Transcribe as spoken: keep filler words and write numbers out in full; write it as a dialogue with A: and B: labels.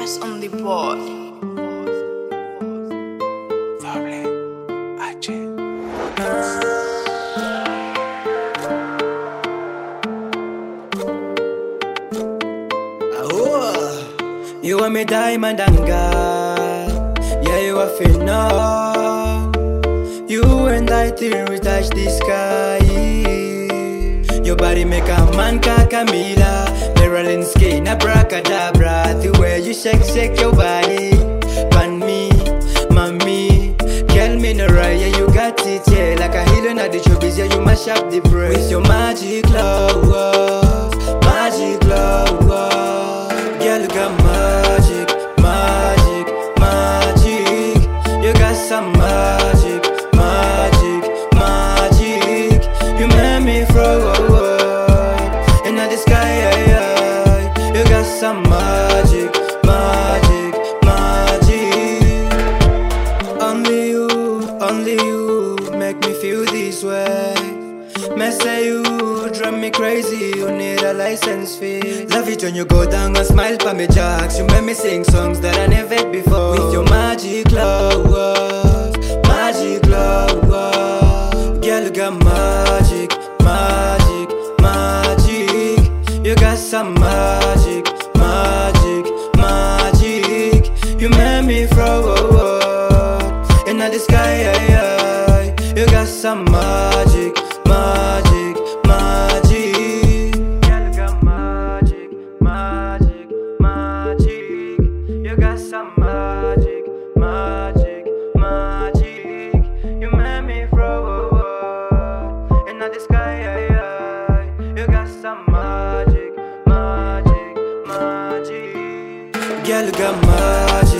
A: Just on the board.
B: Oh, you are me diamond and God. Yeah, you are phenomenal. You and I till we touch the sky. Your body make a man Camila, Marilyn skin abracadabra. The way you shake, shake your body, pan me, mommy. Girl, me no raya, you got it, yeah. Like a healer at the showbiz, yeah, you mash up the brain with your magic love, magic love. Girl, you got magic, magic, magic. You got some magic, magic, magic. You made me throw up in the sky, yeah, yeah. You got some magic, magic, magic. Only you, only you make me feel this way. Me say you drive me crazy, you need a license fee. Love it when you go down and smile for me jacks. You make me sing songs that I never heard before. With your magic love, magic love. Girl, you got magic, magic, magic. You got some magic, magic, magic. You made me throw up in the sky, yeah, yeah. You got some magic, magic, magic. Girl, you got magic, magic, magic. You got some magic, magic, magic. You made me throw up in the sky, yeah, yeah. You got some magic, magic, magic. Girl, you got magic.